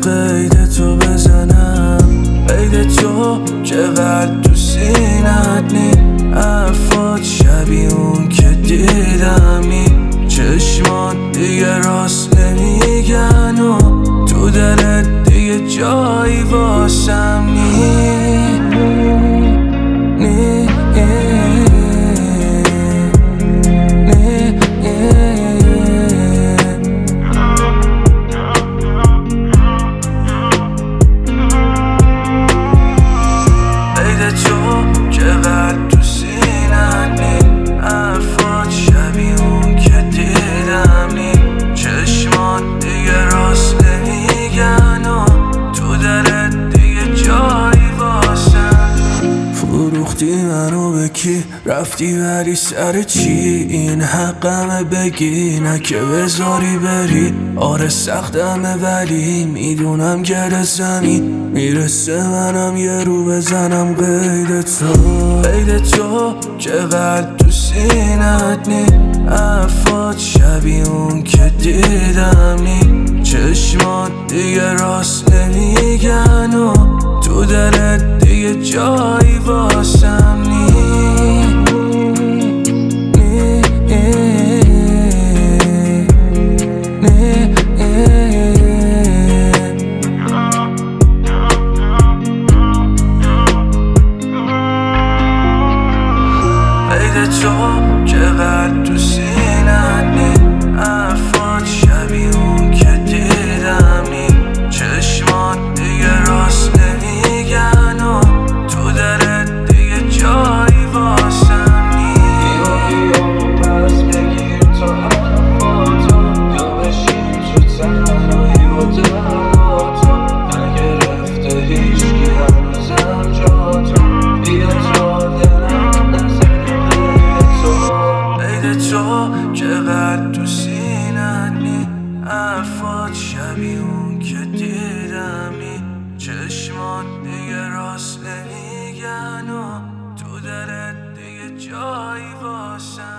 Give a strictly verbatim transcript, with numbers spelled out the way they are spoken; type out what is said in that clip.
قید تو بزنم، قید تو چقدر تو سینت نی، حرفات شبیه اون که دیدم نی، چشمات دیگه راست نمیگن و تو دلت دیگه جایی واسم نی نی فروختی منو به کی؟ رفتی ولی سر چی؟ این حقمه بگی نه که بذاری بری. آره سختمه ولی میدونم گره زمین میرسه منم یه رو بزنم قید تو، قید تو چقدر تو سینت نی، حرفات شبیه اون که دیدم نی، چشمات دیگه راست نمیگن و تو دلت دیگه جایی واسم نی نی نی قید تو چقدر تو سینت نی، حرفات شبیه اون که دیدم نی، چشمات دیگه راست نمیگن و تو دلت دیگه جایی واسم نی. بیایی پس بگیر تو حرفاتو، یا بشین تو تنهایی و دلاتو، نگرفته هیچکی هنوزم جاتو، بیا تو دلم نزنی قید تو، قید تو چقدر تو سینت نی، حرفات شبیه اون که دیدم نی، چشمات دیگه راست نمیگن و تو دلت دیگه جایی واسم